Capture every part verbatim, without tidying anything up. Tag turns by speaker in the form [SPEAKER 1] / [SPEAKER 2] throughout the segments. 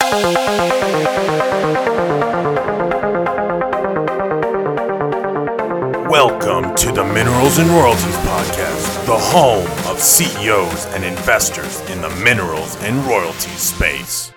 [SPEAKER 1] Welcome to the Minerals and Royalties Podcast, the home of C E Os and investors in the minerals and royalties space.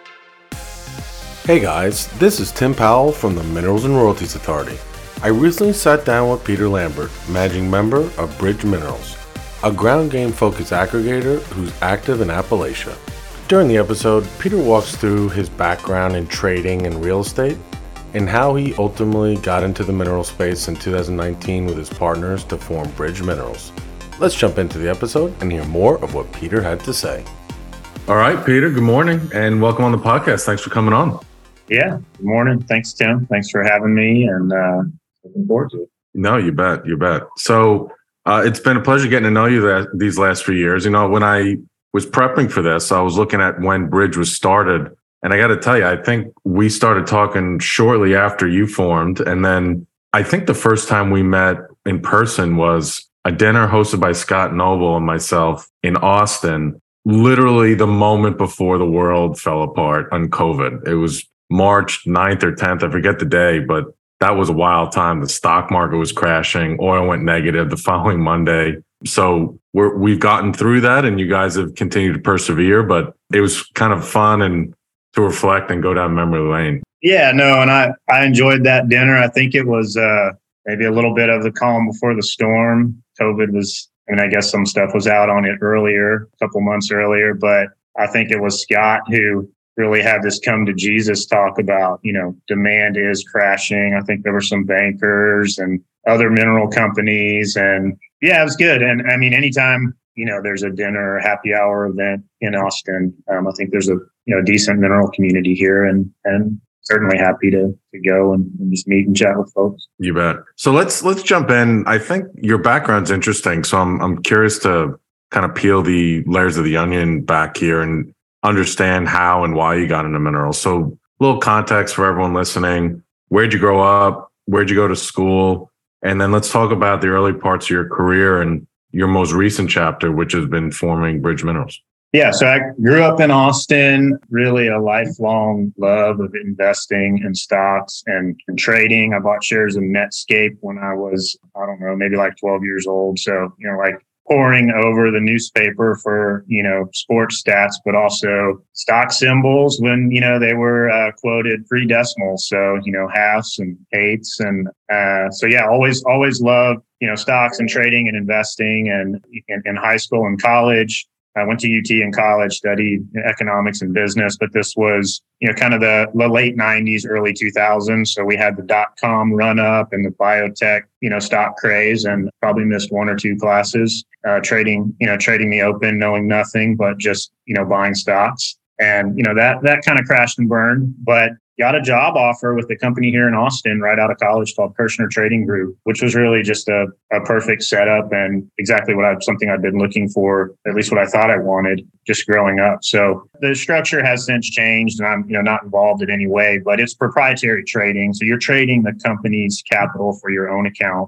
[SPEAKER 2] Hey guys, this is Tim Powell from the Minerals and Royalties Authority. I recently sat down with Peter Lambert, managing member of Bridge Minerals, a ground game focused aggregator who's active in Appalachia. During the episode, Peter walks through his background in trading and real estate and how he ultimately got into the mineral space in two thousand nineteen with his partners to form Bridge Minerals. Let's jump into the episode and hear more of what Peter had to say. All right, Peter, good morning and welcome on the podcast. Thanks for coming on.
[SPEAKER 3] Yeah, good morning. Thanks, Tim. Thanks for having me and uh, looking forward to it.
[SPEAKER 2] No, you bet. You bet. So uh, it's been a pleasure getting to know you that, these last few years. You know, when I was prepping for this, I was looking at when Bridge was started. And I got to tell you, I think we started talking shortly after you formed. And then I think the first time we met in person was a dinner hosted by Scott Noble and myself in Austin, literally the moment before the world fell apart on COVID. It was March ninth or tenth. I forget the day, but that was a wild time. The stock market was crashing. Oil went negative the following Monday. So we're, we've gotten through that and you guys have continued to persevere, but it was kind of fun and to reflect and go down memory lane.
[SPEAKER 3] Yeah, no, and I, I enjoyed that dinner. I think it was uh, maybe a little bit of the calm before the storm. COVID was, I mean, I guess some stuff was out on it earlier, a couple months earlier, but I think it was Scott who really had this come to Jesus talk about, you know, demand is crashing. I think there were some bankers and other mineral companies. And yeah, it was good. And I mean, anytime, you know, there's a dinner or happy hour event in Austin, um, I think there's a, you know, decent mineral community here and, and certainly happy to, to go and, and just meet and chat with folks.
[SPEAKER 2] You bet. So let's, let's jump in. I think your background's interesting. So I'm, I'm curious to kind of peel the layers of the onion back here and understand how and why you got into minerals. So a little context for everyone listening. Where'd you grow up? Where'd you go to school? And then let's talk about the early parts of your career and your most recent chapter, which has been forming Bridge Minerals.
[SPEAKER 3] Yeah, so I grew up in Austin, really a lifelong love of investing in stocks and, and trading. I bought shares of Netscape when I was, I don't know, maybe like twelve years old. So, you know, like poring over the newspaper for, you know, sports stats, but also stock symbols when, you know, they were uh, quoted three decimals. So, you know, halves and eighths. And uh, so, yeah, always, always loved, you know, stocks and trading and investing. And in, in high school and college, I went to U T in college, studied economics and business, but this was, you know, kind of the, the late nineties, early two thousands. So we had the dot-com run up and the biotech, you know, stock craze, and probably missed one or two classes, uh, trading, you know, trading the open, knowing nothing, but just, you know, buying stocks. And, you know, that, that kind of crashed and burned, but got a job offer with a company here in Austin right out of college called Kirshner Trading Group, which was really just a, a perfect setup and exactly what I something I'd been looking for, at least what I thought I wanted just growing up. So the structure has since changed and I'm, you know, not involved in any way, but it's proprietary trading. So you're trading the company's capital for your own account.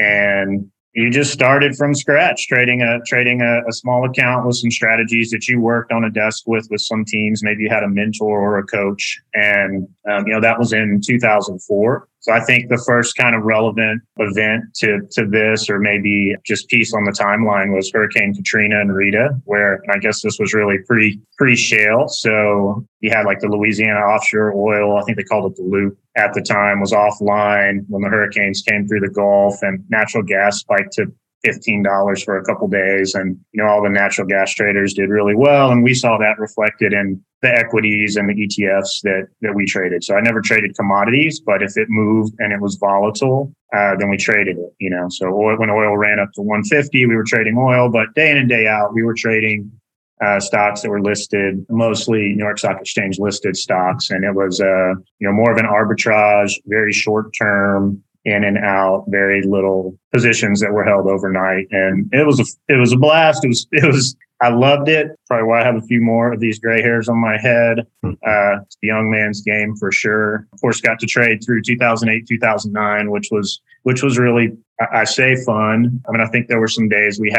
[SPEAKER 3] And you just started from scratch, trading a trading a, a small account with some strategies that you worked on a desk with with some teams. Maybe you had a mentor or a coach, and um, you know that was in two thousand four. So I think the first kind of relevant event to to this, or maybe just piece on the timeline, was Hurricane Katrina and Rita, where and I guess this was really pre pre shale. So you had like the Louisiana offshore oil, I think they called it the Loop at the time, was offline when the hurricanes came through the Gulf, and natural gas spiked to fifteen dollars for a couple days. And, you know, all the natural gas traders did really well. And we saw that reflected in the equities and the E T Fs that, that we traded. So I never traded commodities, but if it moved and it was volatile, uh, then we traded it, you know. So oil, when oil ran up to one fifty, we were trading oil, but day in and day out, we were trading uh, stocks that were listed, mostly New York Stock Exchange listed stocks. And it was, uh, you know, more of an arbitrage, very short term, in and out, very little positions that were held overnight. And it was a, it was a blast. It was, it was, I loved it. Probably why I have a few more of these gray hairs on my head. Uh, it's the young man's game for sure. Of course, got to trade through two thousand eight, two thousand nine, which was, which was really, I, I say fun. I mean, I think there were some days we had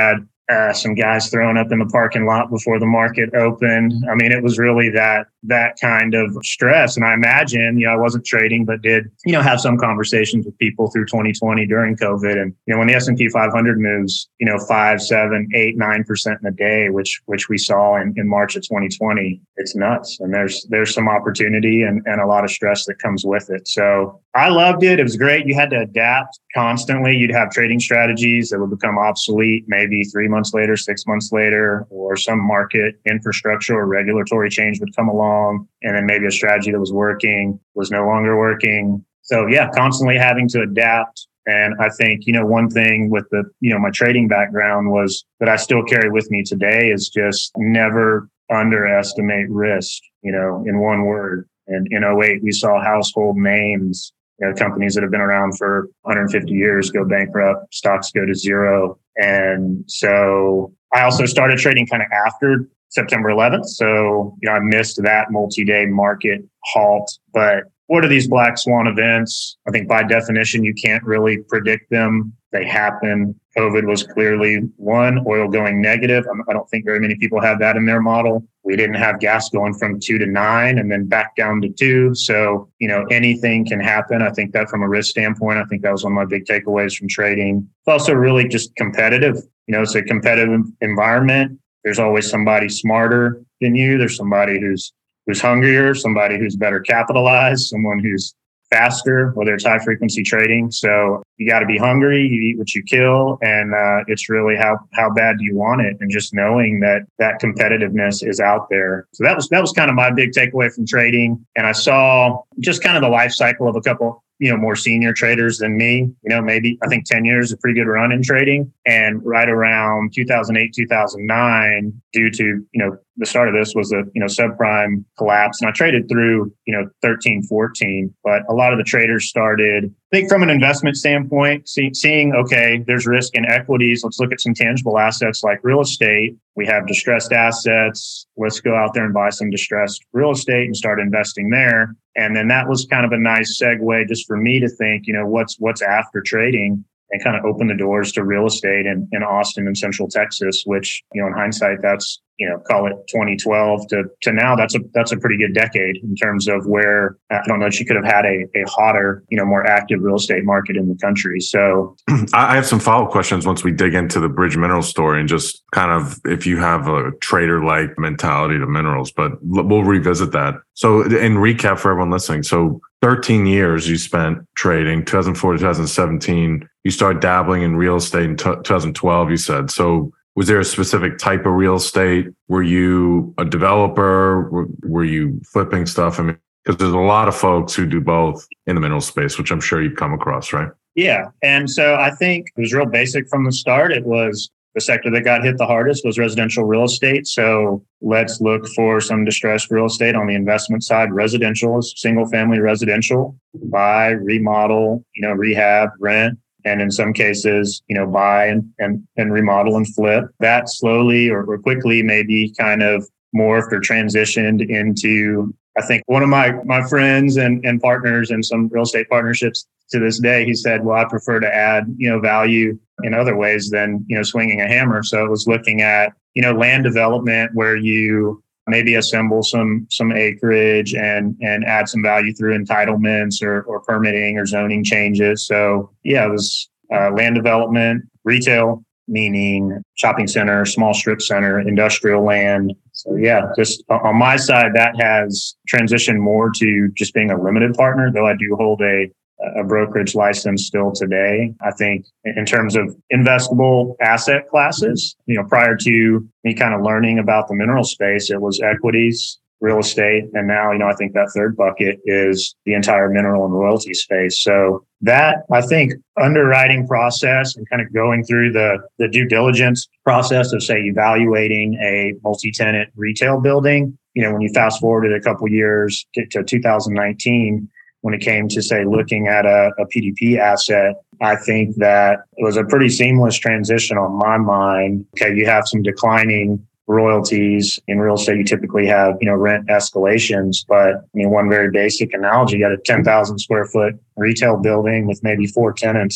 [SPEAKER 3] uh, some guys throwing up in the parking lot before the market opened. I mean, it was really that that kind of stress. And I imagine, you know, I wasn't trading, but did, you know, have some conversations with people through twenty twenty during COVID. And, you know, when the S and P five hundred moves, you know, five, seven, eight, nine percent in a day, which which we saw in, in March of twenty twenty, it's nuts. And there's there's some opportunity and, and a lot of stress that comes with it. So I loved it. It was great. You had to adapt constantly. You'd have trading strategies that would become obsolete maybe three months later, six months later, or some market infrastructure or regulatory change would come along. And then maybe a strategy that was working was no longer working. So yeah, constantly having to adapt. And I think, you know, one thing with the, you know, my trading background was that I still carry with me today is just never underestimate risk, you know, in one word. And in oh eight, we saw household names, you know, companies that have been around for one hundred fifty years go bankrupt, stocks go to zero. And so I also started trading kind of after September eleventh. So, you know, I missed that multi-day market halt. But what are these black swan events? I think by definition, you can't really predict them. They happen. COVID was clearly one. Oil going negative. I don't think very many people have that in their model. We didn't have gas going from two to nine and then back down to two. So, you know, anything can happen. I think that from a risk standpoint, I think that was one of my big takeaways from trading. It's also really just competitive. You know, it's a competitive environment. There's always somebody smarter than you. There's somebody who's who's hungrier, somebody who's better capitalized, someone who's faster, whether it's high frequency trading. So you got to be hungry, you eat what you kill. And uh, it's really how, how bad do you want it? And just knowing that that competitiveness is out there. So that was, that was kind of my big takeaway from trading. And I saw just kind of the life cycle of a couple, you know, more senior traders than me, you know, maybe I think ten years, a pretty good run in trading. And right around two thousand eight, two thousand nine, due to, you know, the start of this was a, you know, subprime collapse. And I traded through, you know, thirteen, fourteen, but a lot of the traders started, I think from an investment standpoint, see, seeing, okay, there's risk in equities. Let's look at some tangible assets like real estate. We have distressed assets. Let's go out there and buy some distressed real estate and start investing there. And then that was kind of a nice segue just for me to think, you know, what's what's after trading, and kind of open the doors to real estate in, in Austin and Central Texas, which, you know, in hindsight, that's, you know, call it twenty twelve to, to now, that's a, that's a pretty good decade in terms of where, I don't know, she could have had a, a hotter, you know, more active real estate market in the country. So
[SPEAKER 2] I have some follow-up questions once we dig into the Bridge Minerals story and just kind of if you have a trader-like mentality to minerals, but we'll revisit that. So in recap for everyone listening, so thirteen years you spent trading, two thousand four to two thousand seventeen, you started dabbling in real estate in two thousand twelve, you said. So was there a specific type of real estate? Were you a developer? Were, were you flipping stuff? I mean, because there's a lot of folks who do both in the mineral space, which I'm sure you've come across, right?
[SPEAKER 3] Yeah. And so I think it was real basic from the start. It was the sector that got hit the hardest was residential real estate. So let's look for some distressed real estate on the investment side. Residential is single family residential, buy, remodel, you know, rehab, rent. And in some cases, you know, buy and, and, and remodel and flip. That slowly or, or quickly maybe kind of morphed or transitioned into, I think one of my, my friends and, and partners in some real estate partnerships to this day, he said, well, I prefer to add, you know, value in other ways than, you know, swinging a hammer. So it was looking at, you know, land development where you maybe assemble some some acreage and and add some value through entitlements or, or permitting or zoning changes. So yeah, it was uh, land development, retail, meaning shopping center, small strip center, industrial land. So yeah, just on my side, that has transitioned more to just being a limited partner, though I do hold a a brokerage license still today. I think in terms of investable asset classes, you know, prior to me kind of learning about the mineral space, it was equities, real estate. And now, you know, I think that third bucket is the entire mineral and royalty space. So that, I think, underwriting process and kind of going through the, the due diligence process of, say, evaluating a multi-tenant retail building, you know, when you fast forward a couple years to, to two thousand nineteen, when it came to, say, looking at a, a P D P asset, I think that it was a pretty seamless transition on my mind. Okay, you have some declining royalties. In real estate, you typically have, you know, rent escalations. But I mean, one very basic analogy, you got a ten thousand square foot retail building with maybe four tenants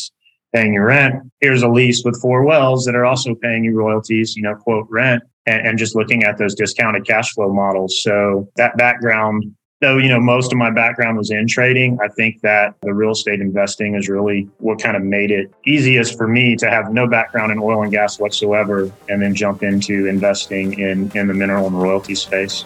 [SPEAKER 3] paying you rent. Here's a lease with four wells that are also paying you royalties, you know, quote rent, and, and just looking at those discounted cash flow models. So that background, though, you know, most of my background was in trading, I think that the real estate investing is really what kind of made it easiest for me to have no background in oil and gas whatsoever and then jump into investing in, in the mineral and royalty space.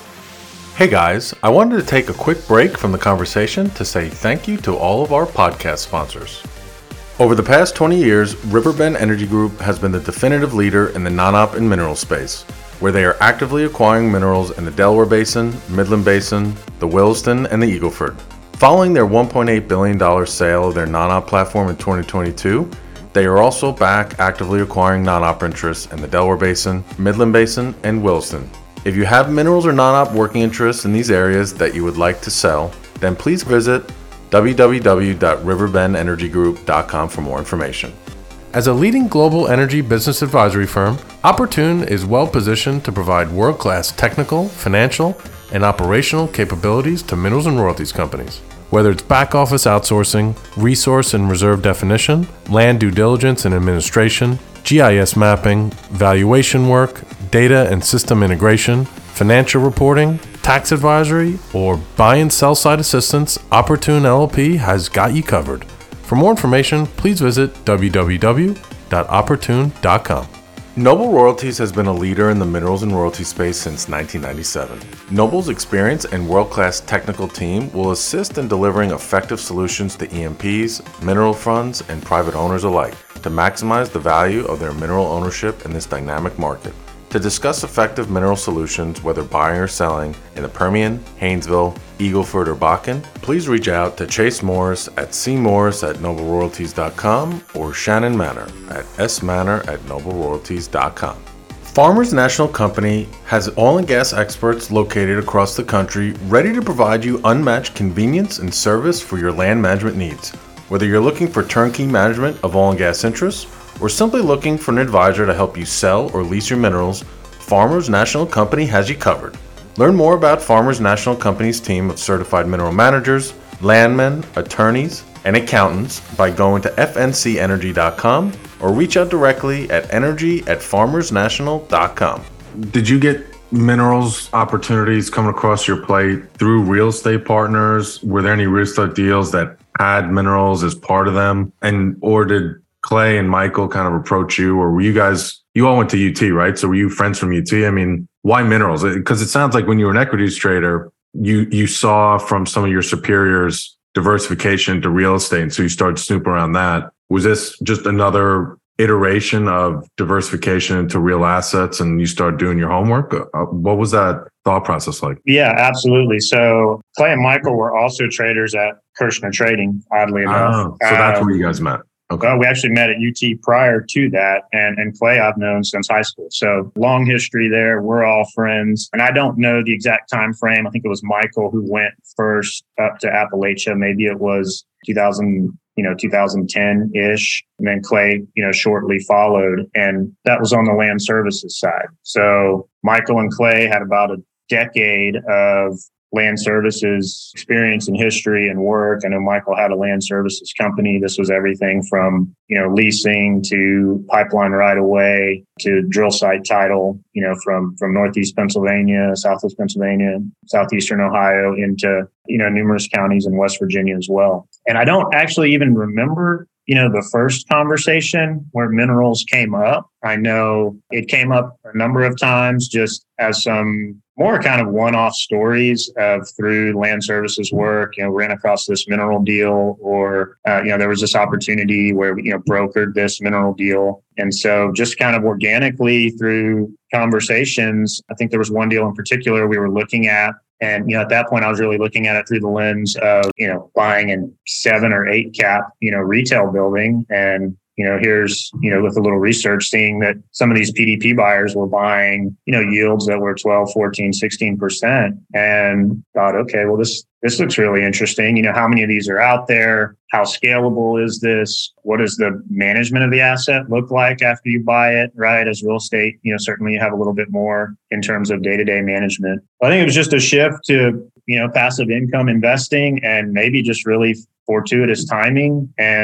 [SPEAKER 4] Hey guys, I wanted to take a quick break from the conversation to say thank you to all of our podcast sponsors. Over the past twenty years, Riverbend Energy Group has been the definitive leader in the non-op and mineral space, where they are actively acquiring minerals in the Delaware Basin, Midland Basin, the Williston, and the Eagle Ford. Following their one point eight billion dollars sale of their non-op platform in twenty twenty-two, they are also back actively acquiring non-op interests in the Delaware Basin, Midland Basin, and Williston. If you have minerals or non-op working interests in these areas that you would like to sell, then please visit w w w dot riverbend energy group dot com for more information. As a leading global energy business advisory firm, Opportune is well positioned to provide world-class technical, financial, and operational capabilities to minerals and royalties companies. Whether it's back-office outsourcing, resource and reserve definition, land due diligence and administration, G I S mapping, valuation work, data and system integration, financial reporting, tax advisory, or buy and sell side assistance, Opportune L L P has got you covered. For more information, please visit w w w dot opportune dot com. Noble Royalties has been a leader in the minerals and royalty space since nineteen ninety-seven. Noble's experience and world-class technical team will assist in delivering effective solutions to E M Ps, mineral funds, and private owners alike to maximize the value of their mineral ownership in this dynamic market. To discuss effective mineral solutions, whether buying or selling, in the Permian, Haynesville, Eagle Ford, or Bakken, please reach out to Chase Morris at c morris at noble royalties dot com or Shannon Manor at s manor at noble royalties dot com. Farmers National Company has oil and gas experts located across the country ready to provide you unmatched convenience and service for your land management needs. Whether you're looking for turnkey management of oil and gas interests, or simply looking for an advisor to help you sell or lease your minerals, Farmers National Company has you covered. Learn more about Farmers National Company's team of certified mineral managers, landmen, attorneys, and accountants by going to f n c energy dot com or reach out directly at energy at farmers national dot com.
[SPEAKER 2] Did you get minerals opportunities coming across your plate through real estate partners? Were there any real estate deals that had minerals as part of them? And or did Clay and Michael kind of approach you, or were you guys, you all went to U T, right? So were you friends from U T? I mean, why minerals? Because it sounds like when you were an equities trader, you you saw from some of your superiors diversification to real estate. And so you started snooping around that. Was this just another iteration of diversification into real assets and you started doing your homework? What was that thought process like?
[SPEAKER 3] Yeah, absolutely. So Clay and Michael were also traders at Kirshner Trading, oddly enough.
[SPEAKER 2] Oh, so that's
[SPEAKER 3] um,
[SPEAKER 2] where you guys met. Okay.
[SPEAKER 3] Well, we actually met at U T prior to that, and, and Clay I've known since high school. So long history there. We're all friends. And I don't know the exact time frame. I think it was Michael who went first up to Appalachia. Maybe it was two thousand, you know, two thousand ten-ish. And then Clay, you know, shortly followed. And that was on the land services side. So Michael and Clay had about a decade of land services experience and history and work. I know Michael had a land services company. This was everything from, you know, leasing to pipeline right of way to drill site title, you know, from, from Northeast Pennsylvania, Southwest Pennsylvania, Southeastern Ohio into, you know, numerous counties in West Virginia as well. And I don't actually even remember, you know, the first conversation where minerals came up. I know it came up a number of times just as some more kind of one-off stories of through land services work, you know, ran across this mineral deal or, uh, you know, there was this opportunity where we, you know, brokered this mineral deal. And so just kind of organically through conversations, I think there was one deal in particular we were looking at. And, you know, at that point, I was really looking at it through the lens of, you know, buying a seven or eight cap, you know, retail building. And, you know, here's, you know, with a little research, seeing that some of these P D P buyers were buying, you know, yields that were twelve, fourteen, sixteen percent and thought, okay, well, this, this looks really interesting. You know, how many of these are out there? How scalable is this? What does the management of the asset look like after you buy it, right? As real estate, you know, certainly you have a little bit more in terms of day-to-day management. I think it was just a shift to, you know, passive income investing and maybe just really fortuitous timing. And,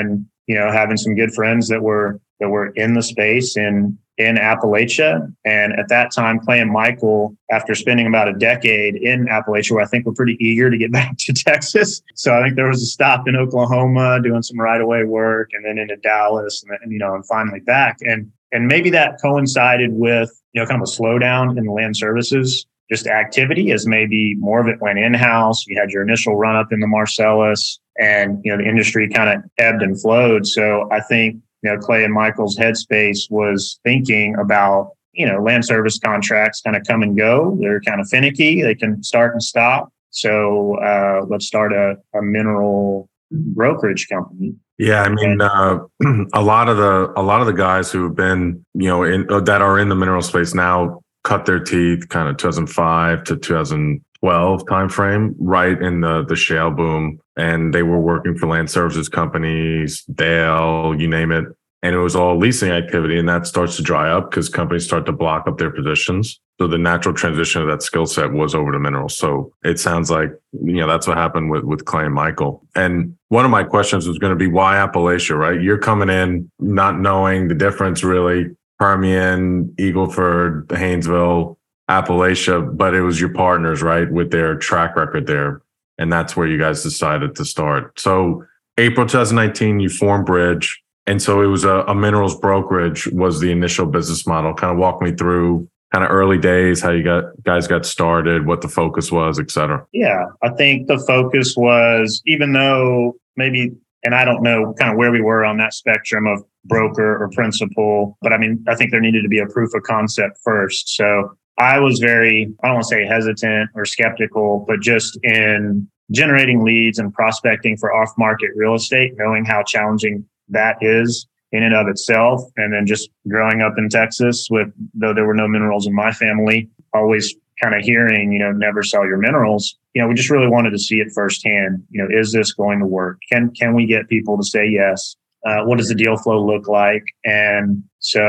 [SPEAKER 3] you know, having some good friends that were that were in the space in in Appalachia. And at that time, Clay and Michael, after spending about a decade in Appalachia, where I think we're pretty eager to get back to Texas. So I think there was a stop in Oklahoma doing some right-of-way work, and then into Dallas, and then, you know, and finally back. And and maybe that coincided with, you know, kind of a slowdown in the land services just activity, as maybe more of it went in-house. You had your initial run-up in the Marcellus, and, you know, the industry kind of ebbed and flowed. So I think, you know, Clay and Michael's headspace was thinking about, you know, land service contracts kind of come and go. They're kind of finicky. They can start and stop. So uh, let's start a, a mineral brokerage company.
[SPEAKER 2] Yeah, I mean, uh, a lot of the a lot of the guys who have been, you know, in, uh, that are in the mineral space now cut their teeth kind of two thousand five to two thousand twelve timeframe, right in the the shale boom, and they were working for land services companies, Dale, you name it, and it was all leasing activity, and that starts to dry up because companies start to block up their positions. So the natural transition of that skill set was over to minerals. So it sounds like, you know, that's what happened with, with Clay and Michael. And one of my questions was going to be, why Appalachia, right? You're coming in not knowing the difference really, Permian, Eagleford, Haynesville, Appalachia, but it was your partners, right, with their track record there. And that's where you guys decided to start. So April twenty nineteen, you formed Bridge. And so it was a, a minerals brokerage was the initial business model. Kind of walk me through kind of early days, how you got guys got started, what the focus was, et cetera.
[SPEAKER 3] Yeah, I think the focus was, even though maybe, and I don't know kind of where we were on that spectrum of broker or principal, but I mean, I think there needed to be a proof of concept first. So I was very, I don't want to say hesitant or skeptical, but just in generating leads and prospecting for off-market real estate, knowing how challenging that is in and of itself. And then just growing up in Texas with, though there were no minerals in my family, always kind of hearing, you know, never sell your minerals. You know, we just really wanted to see it firsthand. You know, is this going to work? Can, can we get people to say yes? Uh, what does the deal flow look like? And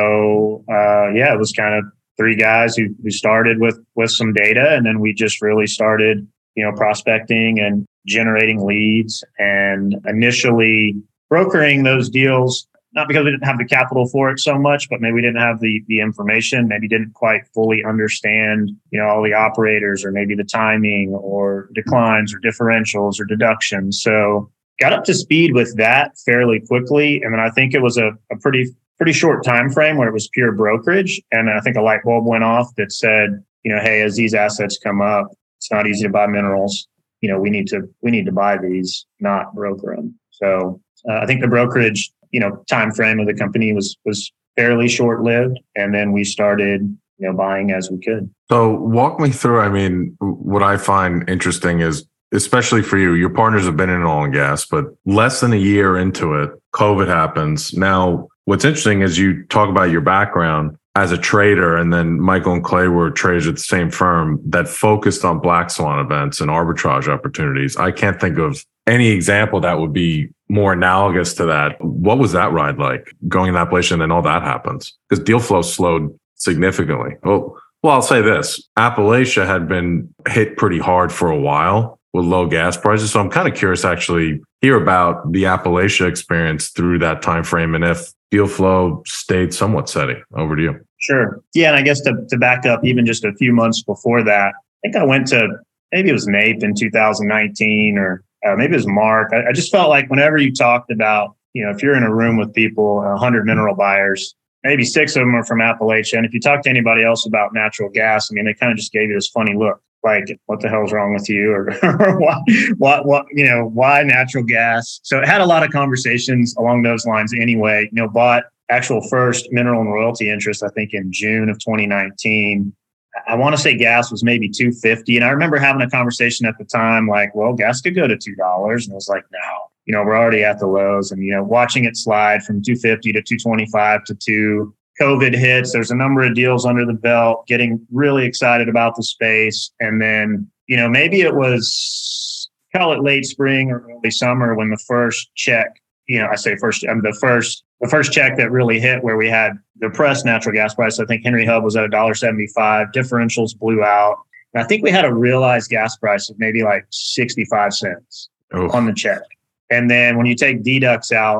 [SPEAKER 3] so, uh, yeah, it was kind of three guys who, who started with, with some data. And then we just really started, you know, prospecting and generating leads, and initially brokering those deals, not because we didn't have the capital for it so much, but maybe we didn't have the the information, maybe didn't quite fully understand, you know, all the operators, or maybe the timing or declines or differentials or deductions. So got up to speed with that fairly quickly. And then I think it was a, a pretty, pretty short time frame where it was pure brokerage. And I think a light bulb went off that said, you know, hey, as these assets come up, it's not easy to buy minerals. You know, we need to, we need to buy these, not broker them. So uh, I think the brokerage, you know, time frame of the company was, was fairly short lived. And then we started, you know, buying as we could.
[SPEAKER 2] So walk me through, I mean, what I find interesting is, especially for you, your partners have been in oil and gas, but less than a year into it, COVID happens. Now, what's interesting is you talk about your background as a trader, and then Michael and Clay were traders at the same firm that focused on black swan events and arbitrage opportunities. I can't think of any example that would be more analogous to that. What was that ride like, going in Appalachia and then all that happens? Because deal flow slowed significantly. Well, well, I'll say this. Appalachia had been hit pretty hard for a while with low gas prices. So I'm kind of curious to actually hear about the Appalachia experience through that time frame, and if deal flow stayed somewhat steady. Over to you.
[SPEAKER 3] Sure. Yeah. And I guess to, to back up even just a few months before that, I think I went to, maybe it was Nape in two thousand nineteen, or uh, maybe it was Mark. I, I just felt like whenever you talked about, you know, if you're in a room with people, one hundred mineral buyers, maybe six of them are from Appalachia. And if you talk to anybody else about natural gas, I mean, they kind of just gave you this funny look. Like, what the hell's wrong with you? Or, or why, what, what, you know, why natural gas? So it had a lot of conversations along those lines anyway. You know, bought actual first mineral and royalty interest, I think in June of twenty nineteen. I want to say gas was maybe two fifty. And I remember having a conversation at the time, like, well, gas could go to two dollars. And I was like, no, you know, we're already at the lows. And, you know, watching it slide from two fifty to two twenty-five to two. COVID hits, there's a number of deals under the belt, getting really excited about the space. And then, you know, maybe it was, call it late spring or early summer, when the first check, you know, I say first, um, the first, the first check that really hit, where we had depressed natural gas price. I think Henry Hub was at one dollar seventy-five, differentials blew out. And I think we had a realized gas price of maybe like sixty-five cents oh. on the check. And then when you take deducts out,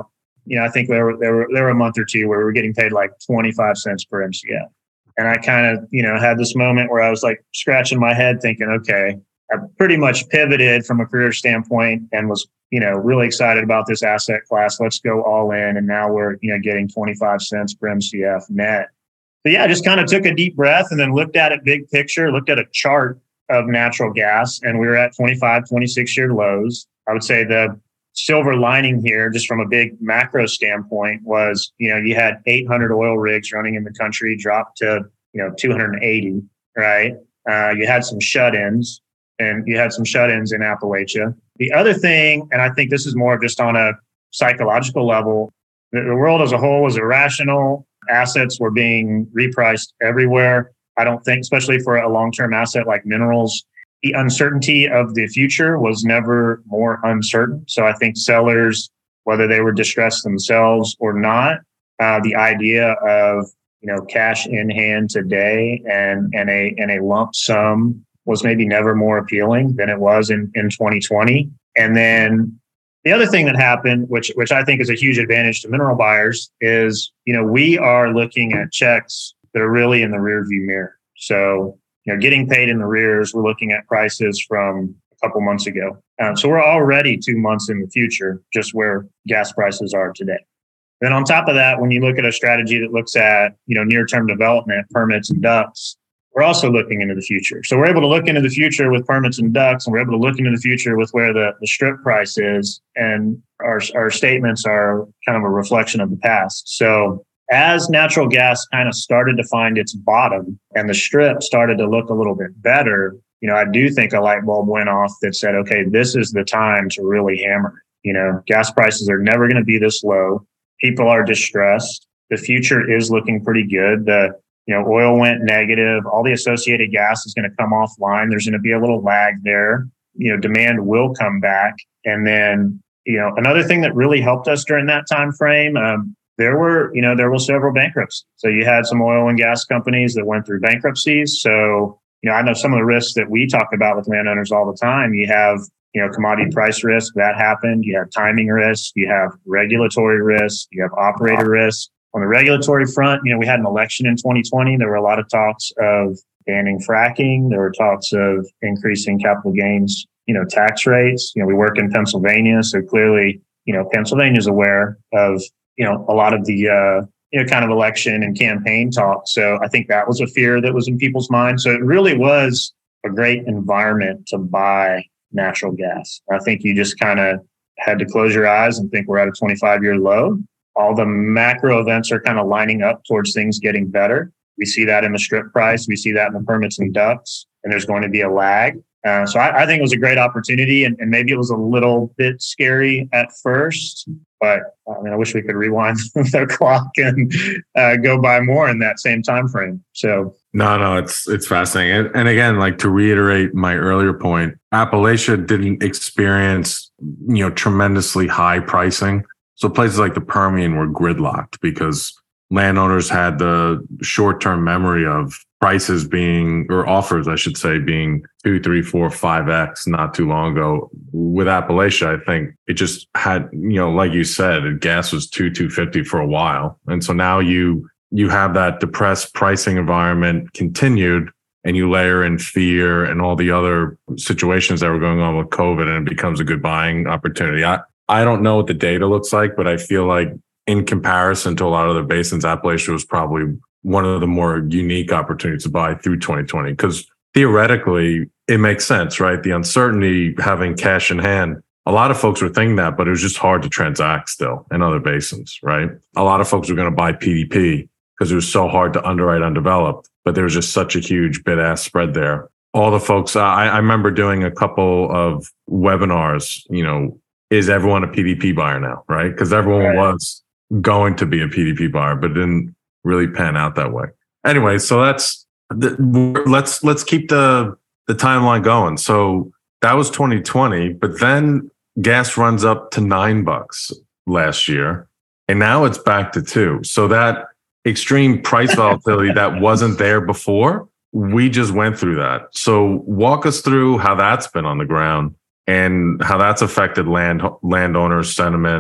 [SPEAKER 3] you know, I think there were, there were, there were a month or two where we were getting paid like twenty-five cents per M C F. And I kind of, you know, had this moment where I was like scratching my head thinking, okay, I pretty much pivoted from a career standpoint and was, you know, really excited about this asset class. Let's go all in. And now we're, you know, getting twenty-five cents per M C F net. But yeah, I just kind of took a deep breath and then looked at it big picture, looked at a chart of natural gas, and we were at twenty-five, twenty-six year lows. I would say the silver lining here, just from a big macro standpoint, was, you know, you had eight hundred oil rigs running in the country, dropped to, you know, two hundred eighty, right? Uh, you had some shut-ins, and you had some shut-ins in Appalachia. The other thing, and I think this is more just on a psychological level, the, the world as a whole was irrational. Assets were being repriced everywhere. I don't think, especially for a long-term asset like minerals, the uncertainty of the future was never more uncertain. So I think sellers, whether they were distressed themselves or not, uh, the idea of, you know, cash in hand today and and a and a lump sum was maybe never more appealing than it was in, in twenty twenty. And then the other thing that happened, which which I think is a huge advantage to mineral buyers, is, you know, we are looking at checks that are really in the rearview mirror. So, you know, getting paid in the rears, we're looking at prices from a couple months ago. Um, so we're already two months in the future, just where gas prices are today. Then on top of that, when you look at a strategy that looks at, you know, near-term development, permits and ducts, we're also looking into the future. So we're able to look into the future with permits and ducts, and we're able to look into the future with where the, the strip price is. And our, our statements are kind of a reflection of the past. So as natural gas kind of started to find its bottom and the strip started to look a little bit better, you know, I do think a light bulb went off that said, okay, this is the time to really hammer it. You know, gas prices are never going to be this low. People are distressed. The future is looking pretty good. The, you know, oil went negative. All the associated gas is going to come offline. There's going to be a little lag there. You know, demand will come back. And then, you know, another thing that really helped us during that time frame, um, there were, you know, there were several bankruptcies. So you had some oil and gas companies that went through bankruptcies. So, you know, I know some of the risks that we talk about with landowners all the time. You have, you know, commodity price risk that happened. You have timing risk. You have regulatory risk. You have operator risk. On the regulatory front, you know, we had an election in twenty twenty. There were a lot of talks of banning fracking. There were talks of increasing capital gains, you know, tax rates. You know, we work in Pennsylvania. So clearly, you know, Pennsylvania is aware of, you know, a lot of the, uh, you know, kind of election and campaign talk. So I think that was a fear that was in people's minds. So it really was a great environment to buy natural gas. I think you just kind of had to close your eyes and think we're at a twenty-five year low. All the macro events are kind of lining up towards things getting better. We see that in the strip price. We see that in the permits and ducts, and there's going to be a lag. Uh, so I, I think it was a great opportunity, and, and maybe it was a little bit scary at first, but I mean, I wish we could rewind the clock and uh, go buy more in that same time frame. So
[SPEAKER 2] no, no, it's it's fascinating. And, and again, like to reiterate my earlier point, Appalachia didn't experience, you know, tremendously high pricing. So places like the Permian were gridlocked because landowners had the short-term memory of prices being, or offers, I should say, being two, three, four, five X not too long ago. With Appalachia, I think it just had, you know, like you said, gas was two, two fifty for a while. And so now you, you have that depressed pricing environment continued, and you layer in fear and all the other situations that were going on with COVID, and it becomes a good buying opportunity. I, I don't know what the data looks like, but I feel like in comparison to a lot of other basins, Appalachia was probably one of the more unique opportunities to buy through twenty twenty. Because theoretically, it makes sense, right? The uncertainty, having cash in hand. A lot of folks were thinking that, but it was just hard to transact still in other basins, right? A lot of folks were going to buy P D P because it was so hard to underwrite undeveloped, but there was just such a huge bid-ask spread there. All the folks, I, I remember doing a couple of webinars, you know, is everyone a P D P buyer now, right? Because everyone right. was going to be a P D P buyer, but didn't really pan out that way. Anyway, so that's the, let's let's keep the the timeline going. So that was twenty twenty, but then gas runs up to nine bucks last year, and now it's back to two. So that extreme price volatility that wasn't there before, we just went through that. So walk us through how that's been on the ground and how that's affected land landowner sentiment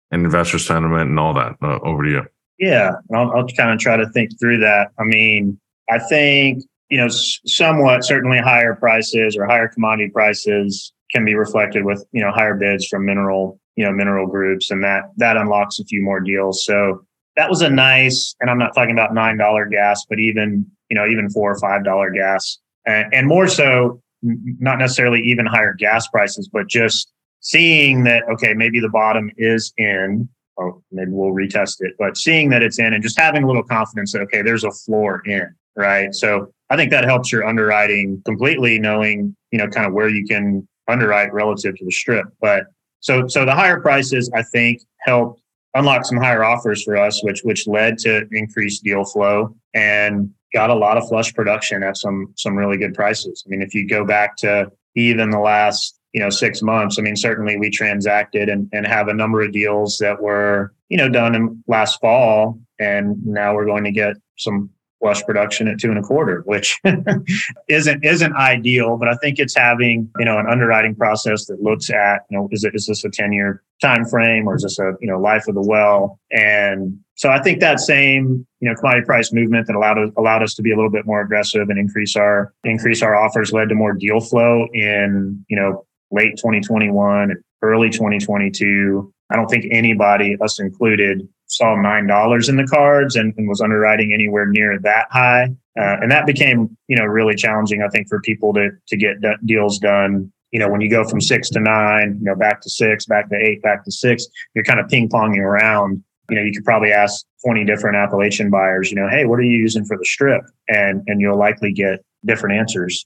[SPEAKER 2] and investor sentiment and all that. Uh, over to you.
[SPEAKER 3] Yeah, I'll, I'll kind of try to think through that. I mean, I think, you know, somewhat certainly higher prices or higher commodity prices can be reflected with, you know, higher bids from mineral, you know, mineral groups, and that that unlocks a few more deals. So that was a nice, and I'm not talking about nine dollars gas, but even, you know, even four or five dollars gas, and, and more so, not necessarily even higher gas prices, but just seeing that, okay, maybe the bottom is in, or maybe we'll retest it, but seeing that it's in and just having a little confidence that, okay, there's a floor in, right? So I think that helps your underwriting completely, knowing, you know, kind of where you can underwrite relative to the strip. But so, so the higher prices, I think, helped unlock some higher offers for us, which, which led to increased deal flow and got a lot of flush production at some, some really good prices. I mean, if you go back to even the last, you know, six months, I mean, certainly we transacted and, and have a number of deals that were, you know, done in last fall. And now we're going to get some flush production at two and a quarter, which isn't isn't ideal, but I think it's having, you know, an underwriting process that looks at, you know, is it is this a ten-year time frame or is this a, you know, life of the well? And so I think that same, you know, commodity price movement that allowed us allowed us to be a little bit more aggressive and increase our increase our offers led to more deal flow in, you know, late twenty twenty-one and early twenty twenty-two. I don't think anybody, us included, saw nine dollars in the cards and, and was underwriting anywhere near that high. Uh, and that became, you know, really challenging, I think, for people to to get d- deals done. You know, when you go from six to nine, you know, back to six, back to eight, back to six, you're kind of ping-ponging around. You know, you could probably ask twenty different Appalachian buyers, you know, hey, what are you using for the strip? And and you'll likely get different answers.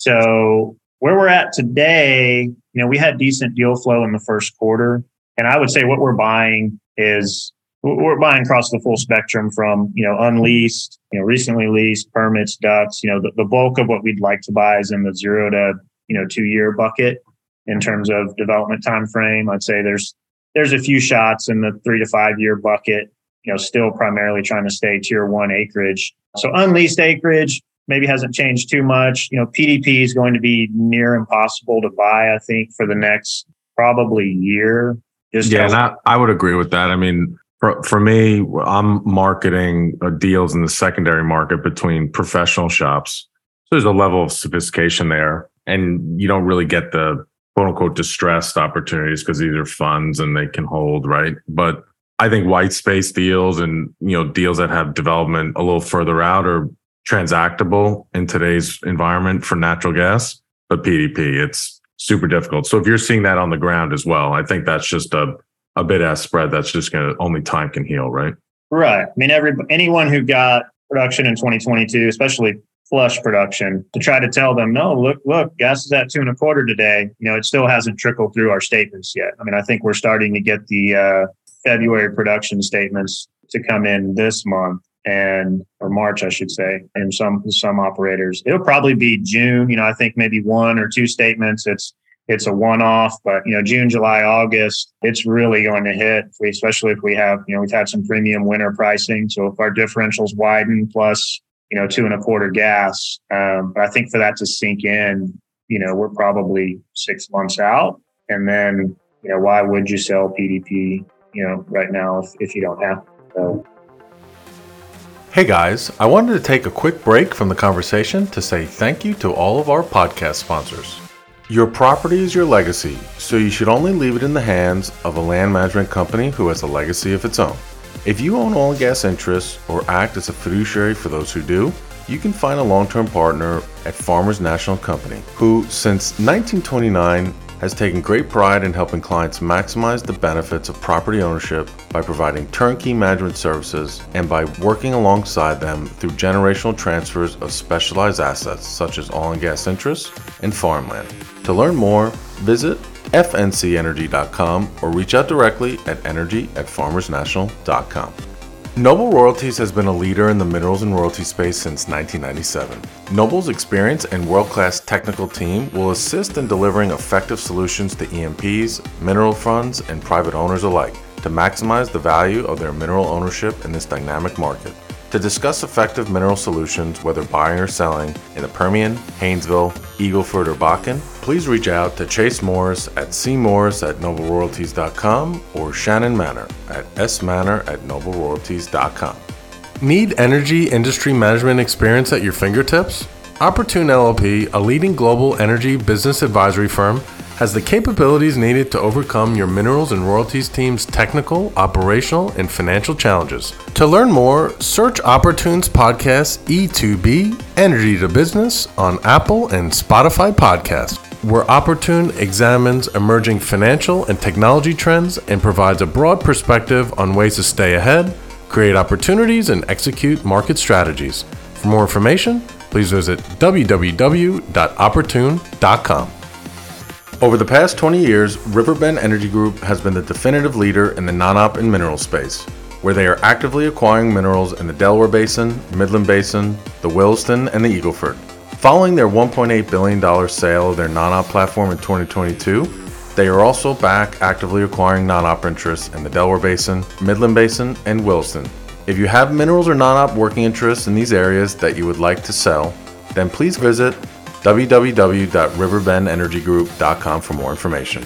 [SPEAKER 3] So where we're at today, you know, we had decent deal flow in the first quarter. And I would say what we're buying is we're buying across the full spectrum from, you know, unleased, you know, recently leased, permits, ducts. You know, the, the bulk of what we'd like to buy is in the zero to, you know, two year bucket in terms of development time frame. I'd say there's there's a few shots in the three to five year bucket, you know, still primarily trying to stay tier one acreage. So unleased acreage maybe hasn't changed too much. You know, P D P is going to be near impossible to buy, I think, for the next probably year. Just
[SPEAKER 2] yeah, and I, I would agree with that. I mean, for, for me, I'm marketing uh, deals in the secondary market between professional shops. So there's a level of sophistication there, and you don't really get the quote unquote distressed opportunities because these are funds and they can hold, right? But I think white space deals and, you know, deals that have development a little further out are transactable in today's environment for natural gas. But P D P, it's super difficult. So if you're seeing that on the ground as well, I think that's just a, a bid-ask spread that's just going to, only time can heal, right?
[SPEAKER 3] Right. I mean, every anyone who got production in twenty twenty-two, especially flush production, to try to tell them, no, look, look, gas is at two and a quarter today. You know, it still hasn't trickled through our statements yet. I mean, I think we're starting to get the uh, February production statements to come in this month. And or March, I should say, and some some operators. It'll probably be June. You know, I think maybe one or two statements. It's it's a one-off, but you know, June, July, August, it's really going to hit. If we, especially if we have, you know, we've had some premium winter pricing. So if our differentials widen, plus you know, two and a quarter gas, um, but I think for that to sink in, you know, we're probably six months out. And then, you know, why would you sell P D P, you know, right now if, if you don't have to? So,
[SPEAKER 4] Hey guys, I wanted to take a quick break from the conversation to say thank you to all of our podcast sponsors. Your property is your legacy, so you should only leave it in the hands of a land management company who has a legacy of its own. If you own oil and gas interests or act as a fiduciary for those who do, you can find a long-term partner at Farmers National Company, who since nineteen twenty-nine has taken great pride in helping clients maximize the benefits of property ownership by providing turnkey management services and by working alongside them through generational transfers of specialized assets such as oil and gas interests and farmland. To learn more, visit f n c energy dot com or reach out directly at energy at farmers national dot com. Noble Royalties has been a leader in the minerals and royalty space since nineteen ninety-seven. Noble's experience and world-class technical team will assist in delivering effective solutions to E M Ps, mineral funds, and private owners alike to maximize the value of their mineral ownership in this dynamic market. To discuss effective mineral solutions, whether buying or selling, in the Permian, Haynesville, Eagle Ford, or Bakken, please reach out to Chase Morris at c morris at noble royalties dot com or Shannon Manor at s manor at noble royalties dot com. Need energy industry management experience at your fingertips? Opportune L L P, a leading global energy business advisory firm, has the capabilities needed to overcome your minerals and royalties team's technical, operational, and financial challenges. To learn more, search Opportune's podcast E two B, Energy to Business, on Apple and Spotify podcasts, where Opportune examines emerging financial and technology trends and provides a broad perspective on ways to stay ahead, create opportunities, and execute market strategies. For more information, please visit w w w dot opportune dot com. Over the past twenty years, Riverbend Energy Group has been the definitive leader in the non-op and mineral space, where they are actively acquiring minerals in the Delaware Basin, Midland Basin, the Williston, and the Eagle Ford. Following their one point eight billion dollars sale of their non-op platform in twenty twenty-two, they are also back actively acquiring non-op interests in the Delaware Basin, Midland Basin, and Williston. If you have minerals or non-op working interests in these areas that you would like to sell, then please visit w w w dot riverbend energy group dot com for more information.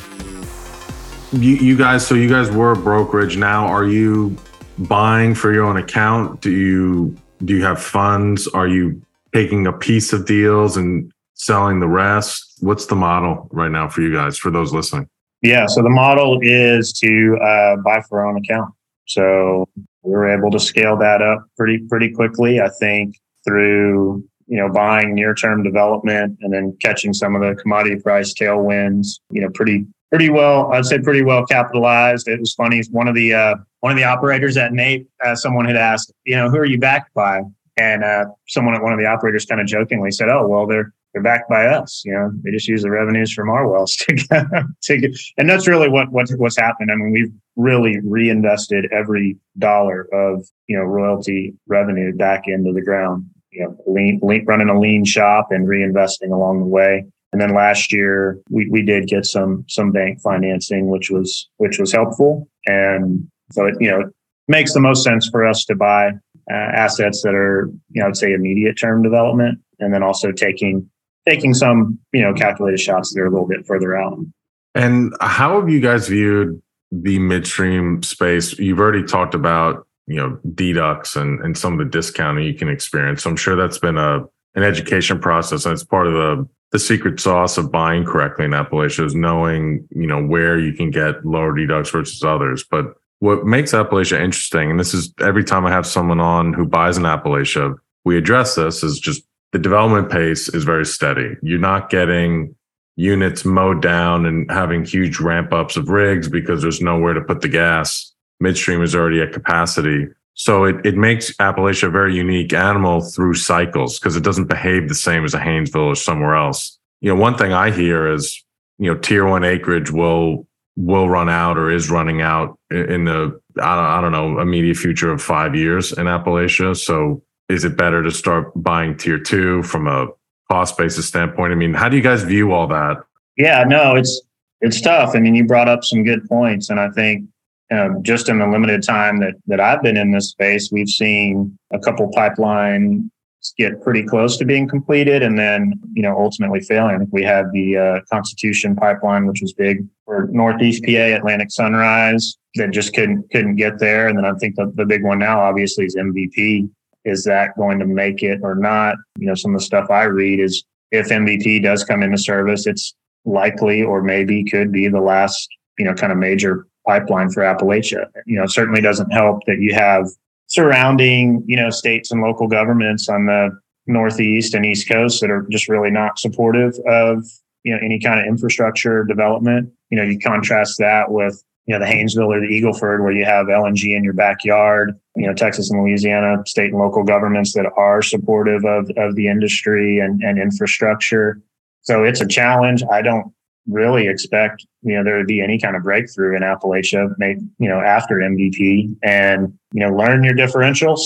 [SPEAKER 2] You, you guys, so you guys were a brokerage. Now, are you buying for your own account? Do you do you have funds? Are you taking a piece of deals and selling the rest? What's the model right now for you guys, for those listening?
[SPEAKER 3] Yeah, so the model is to uh, buy for our own account. So we were able to scale that up pretty pretty quickly, I think, through you know, buying near-term development and then catching some of the commodity price tailwinds, you know, pretty, pretty well, I'd say pretty well capitalized. It was funny. One of the, uh, one of the operators at Nape, uh, someone had asked, you know, who are you backed by? And, uh, someone at one of the operators kind of jokingly said, oh, well, they're, they're backed by us. You know, they just use the revenues from our wells to get, to get, and that's really what, what, what's happened. I mean, we've really reinvested every dollar of, you know, royalty revenue back into the ground. You know, lean, lean, running a lean shop and reinvesting along the way. And then last year we, we did get some some bank financing, which was which was helpful. And so it you know it makes the most sense for us to buy uh, assets that are you know I'd say immediate term development, and then also taking taking some you know calculated shots that are a little bit further out.
[SPEAKER 2] And how have you guys viewed the midstream space? You've already talked about you know, deducts and, and some of the discounting you can experience. So I'm sure that's been a an education process. And it's part of the, the secret sauce of buying correctly in Appalachia is knowing, you know, where you can get lower deducts versus others. But what makes Appalachia interesting, and this is every time I have someone on who buys in Appalachia, we address this, is just the development pace is very steady. You're not getting units mowed down and having huge ramp ups of rigs because there's nowhere to put the gas. Midstream is already at capacity. So it, it makes Appalachia a very unique animal through cycles because it doesn't behave the same as a Haynesville or somewhere else. You know, one thing I hear is, you know, tier one acreage will will run out or is running out in the, I don't, I don't know, immediate future of five years in Appalachia. So is it better to start buying tier two from a cost basis standpoint? I mean, how do you guys view all that?
[SPEAKER 3] Yeah, no, it's it's tough. I mean, you brought up some good points, and I think Um, just in the limited time that, that I've been in this space, we've seen a couple pipelines get pretty close to being completed and then, you know, ultimately failing. I think we had the uh, Constitution pipeline, which was big for Northeast P A, Atlantic Sunrise, that just couldn't couldn't get there. And then I think the, the big one now, obviously, is M V P. Is that going to make it or not? You know, some of the stuff I read is if M V P does come into service, it's likely or maybe could be the last, you know, kind of major pipeline for Appalachia. You know, it certainly doesn't help that you have surrounding, you know, states and local governments on the Northeast and East Coast that are just really not supportive of, you know, any kind of infrastructure development. You know, you contrast that with, you know, the Haynesville or the Eagle Ford, where you have L N G in your backyard, you know, Texas and Louisiana, state and local governments that are supportive of, of the industry and, and infrastructure. So it's a challenge. I don't really expect, you know, there would be any kind of breakthrough in Appalachia, maybe, you know, after M V P, and, you know, learn your differentials,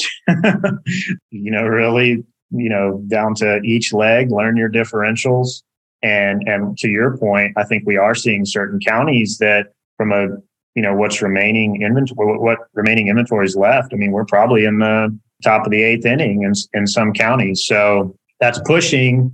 [SPEAKER 3] you know, really, you know, down to each leg, learn your differentials. And, and to your point, I think we are seeing certain counties that from a, you know, what's remaining inventory, what remaining inventory is left. I mean, we're probably in the top of the eighth inning in, in some counties. So that's pushing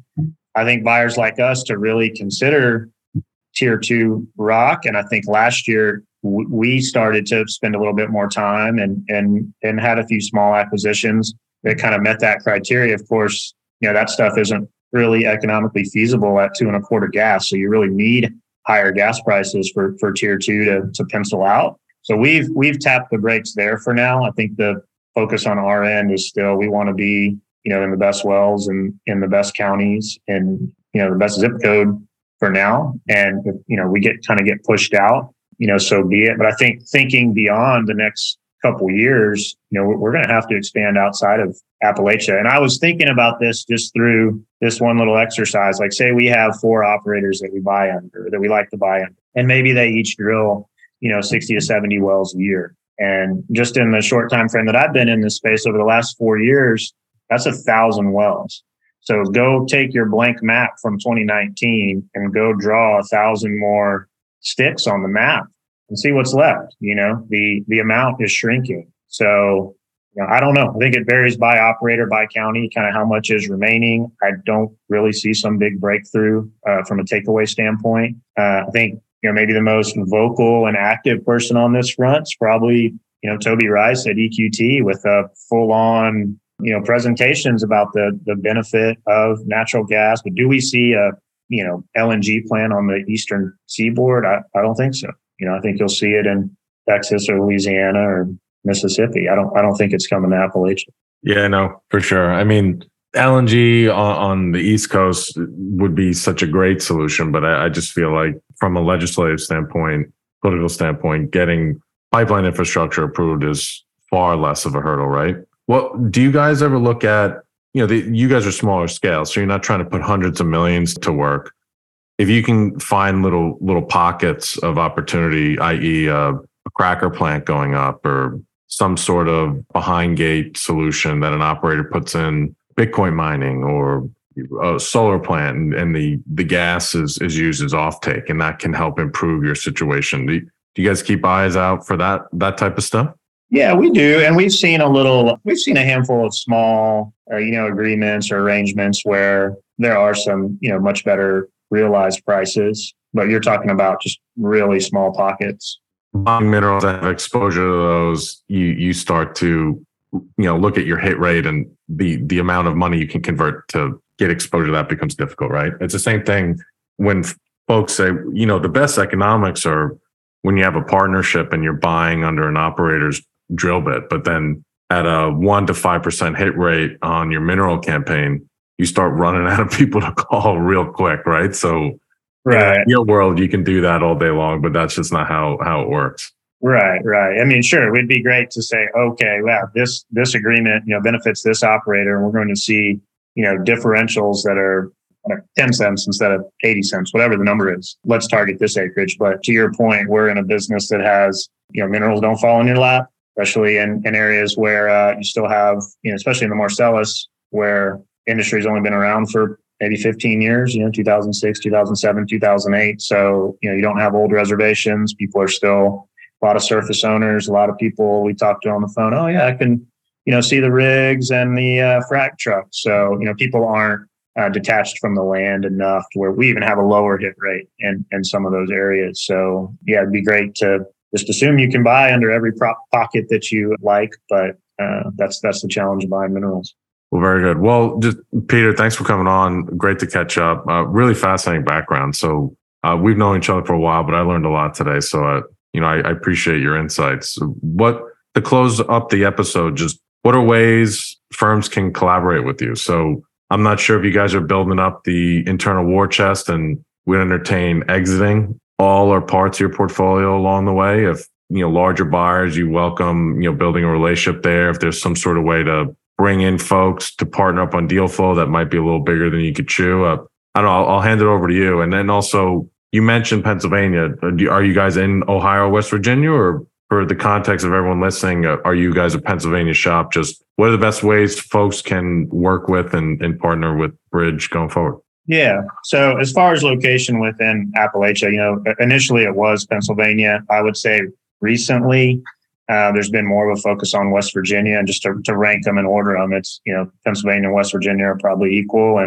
[SPEAKER 3] I think buyers like us to really consider tier two rock. And I think last year w- we started to spend a little bit more time and, and, and had a few small acquisitions that kind of met that criteria. Of course, you know, that stuff isn't really economically feasible at two and a quarter gas. So you really need higher gas prices for, for tier two to, to pencil out. So we've, we've tapped the brakes there for now. I think the focus on our end is still, we want to be, you know, in the best wells and in the best counties and, you know, the best zip code for now. And, if, you know, we get kind of get pushed out, you know, so be it. But I think thinking beyond the next couple of years, you know, we're, we're going to have to expand outside of Appalachia. And I was thinking about this just through this one little exercise. Like, say we have four operators that we buy under, that we like to buy under, and maybe they each drill, you know, sixty to seventy wells a year. And just in the short time frame that I've been in this space over the last four years, that's a thousand wells. So go take your blank map from twenty nineteen and go draw a thousand more sticks on the map and see what's left. You know, the, the amount is shrinking. So, you know, I don't know. I think it varies by operator, by county, kind of how much is remaining. I don't really see some big breakthrough uh, from a takeaway standpoint. Uh, I think, you know, maybe the most vocal and active person on this front is probably, you know, Toby Rice at E Q T with a full on, you know, presentations about the the benefit of natural gas. But do we see a, you know, L N G plant on the eastern seaboard? I, I don't think so. You know, I think you'll see it in Texas or Louisiana or Mississippi. I don't I don't think it's coming to Appalachia.
[SPEAKER 2] Yeah, no, for sure. I mean, L N G on, on the East Coast would be such a great solution, but I, I just feel like from a legislative standpoint, political standpoint, getting pipeline infrastructure approved is far less of a hurdle, right? Well, do you guys ever look at, you know, the, you guys are smaller scale, so you're not trying to put hundreds of millions to work. If you can find little little pockets of opportunity, that is a, a cracker plant going up or some sort of behind gate solution that an operator puts in Bitcoin mining or a solar plant and, and the, the gas is, is used as offtake, and that can help improve your situation. Do you, do you guys keep eyes out for that, that type of stuff?
[SPEAKER 3] Yeah, we do. And we've seen a little, we've seen a handful of small, uh, you know, agreements or arrangements where there are some, you know, much better realized prices, but you're talking about just really small pockets.
[SPEAKER 2] Buying minerals that have exposure to those, you, you start to, you know, look at your hit rate and the, the amount of money you can convert to get exposure to that becomes difficult, right? It's the same thing when folks say, you know, the best economics are when you have a partnership and you're buying under an operator's drill bit, but then at a one to five percent hit rate on your mineral campaign, you start running out of people to call real quick, right? So
[SPEAKER 3] right.
[SPEAKER 2] In your world, you can do that all day long, but that's just not how, how it works.
[SPEAKER 3] Right, right. I mean, sure, it would be great to say, okay, wow, this this agreement, you know, benefits this operator, and we're going to see, you know, differentials that are like ten cents instead of eighty cents, whatever the number is. Let's target this acreage. But to your point, we're in a business that has, you know, minerals don't fall in your lap, especially in, in areas where uh, you still have, you know, especially in the Marcellus, where industry's only been around for maybe fifteen years, you know, two thousand six, two thousand seven, two thousand eight. So, you know, you don't have old reservations. People are still, a lot of surface owners, a lot of people we talk to on the phone. Oh yeah, I can, you know, see the rigs and the uh, frac trucks. So, you know, people aren't uh, detached from the land enough to where we even have a lower hit rate in, in some of those areas. So yeah, it'd be great to just assume you can buy under every prop pocket that you like, but uh, that's, that's the challenge of buying minerals.
[SPEAKER 2] Well, very good. Well, just Peter, thanks for coming on. Great to catch up. Uh, really fascinating background. So uh, we've known each other for a while, but I learned a lot today. So, uh, you know, I, I appreciate your insights. What, to close up the episode, just what are ways firms can collaborate with you? So I'm not sure if you guys are building up the internal war chest and would entertain exiting all or parts of your portfolio along the way. If, you know, larger buyers, you welcome, you know, building a relationship there. If there's some sort of way to bring in folks to partner up on deal flow that might be a little bigger than you could chew. Uh, I don't know. I'll, I'll hand it over to you. And then also, you mentioned Pennsylvania. Are you guys in Ohio, West Virginia, or for the context of everyone listening, are you guys a Pennsylvania shop? Just what are the best ways folks can work with and, and partner with Bridge going forward?
[SPEAKER 3] Yeah. So as far as location within Appalachia, you know, initially it was Pennsylvania. I would say recently uh, there's been more of a focus on West Virginia, and just to, to rank them and order them, it's, you know, Pennsylvania and West Virginia are probably equal. And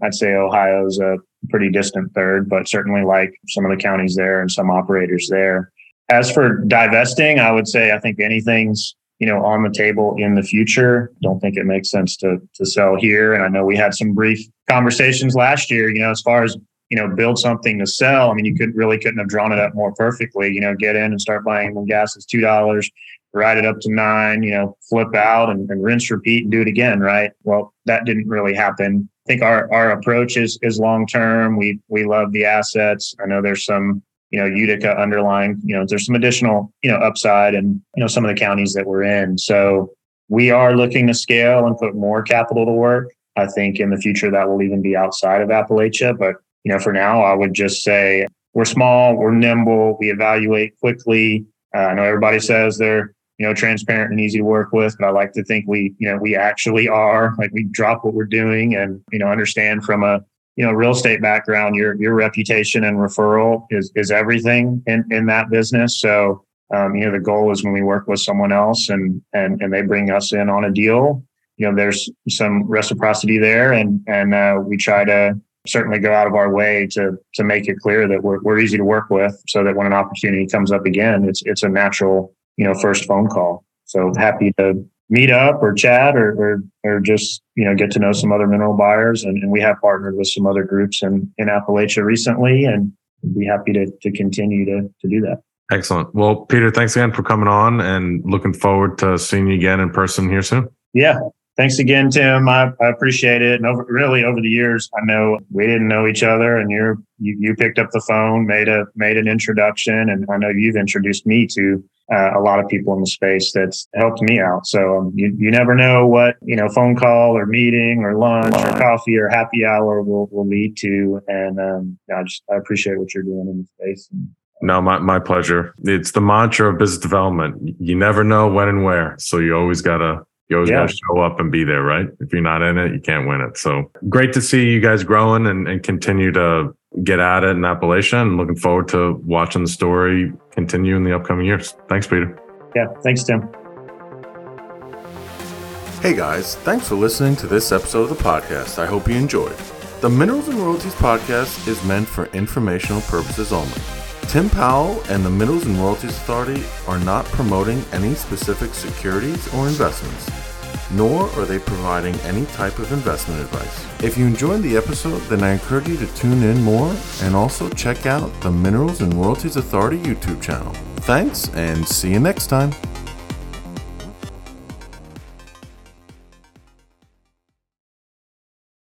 [SPEAKER 3] I'd say Ohio's a pretty distant third, but certainly like some of the counties there and some operators there. As for divesting, I would say I think anything's, you know, on the table in the future. Don't think it makes sense to to sell here. And I know we had some brief conversations last year, you know, as far as, you know, build something to sell. I mean, you could really couldn't have drawn it up more perfectly, you know, get in and start buying when gas is two dollars, ride it up to nine, you know, flip out and, and rinse, repeat and do it again. Right. Well, that didn't really happen. I think our, our approach is, is long-term. We, we love the assets. I know there's some, you know, Utica underlying, you know, there's some additional, you know, upside and, you know, some of the counties that we're in. So we are looking to scale and put more capital to work. I think in the future that will even be outside of Appalachia. But, you know, for now, I would just say we're small, we're nimble, we evaluate quickly. Uh, I know everybody says they're, you know, transparent and easy to work with, but I like to think we, you know, we actually are. Like we drop what we're doing and, you know, understand from a, you know, real estate background, your your reputation and referral is is everything in, in that business. So, um, you know, the goal is when we work with someone else and and and they bring us in on a deal, you know, there's some reciprocity there, and and uh, we try to certainly go out of our way to to make it clear that we're we're easy to work with, so that when an opportunity comes up again, it's it's a natural, you know, first phone call. So happy to meet up or chat or, or, or just, you know, get to know some other mineral buyers. And, and we have partnered with some other groups in, in Appalachia recently, and we'd be happy to, to continue to, to do that.
[SPEAKER 2] Excellent. Well, Peter, thanks again for coming on and looking forward to seeing you again in person here soon.
[SPEAKER 3] Yeah. Thanks again, Tim. I, I appreciate it. And over, really over the years, I know we didn't know each other, and you're, you, you picked up the phone, made a, made an introduction. And I know you've introduced me to Uh, a lot of people in the space that's helped me out. So um, you, you never know what, you know, phone call or meeting or lunch or coffee or happy hour will, will lead to. And um, I just, I appreciate what you're doing in the space. And,
[SPEAKER 2] no, my, my pleasure. It's the mantra of business development. You never know when and where. So you always gotta, you always yeah. gotta show up and be there, right? If you're not in it, you can't win it. So great to see you guys growing and, and continue to get at it in Appalachia, and looking forward to watching the story continue in the upcoming years. Thanks, Peter.
[SPEAKER 3] Yeah, thanks, Tim.
[SPEAKER 4] Hey guys, thanks for listening to this episode of the podcast. I hope you enjoyed. The Minerals and Royalties podcast is meant for informational purposes only. Tim Powell and the Minerals and Royalties Authority are not promoting any specific securities or investments, nor are they providing any type of investment advice. If you enjoyed the episode, then I encourage you to tune in more and also check out the Minerals and Royalties Authority YouTube channel. Thanks, and see you next time.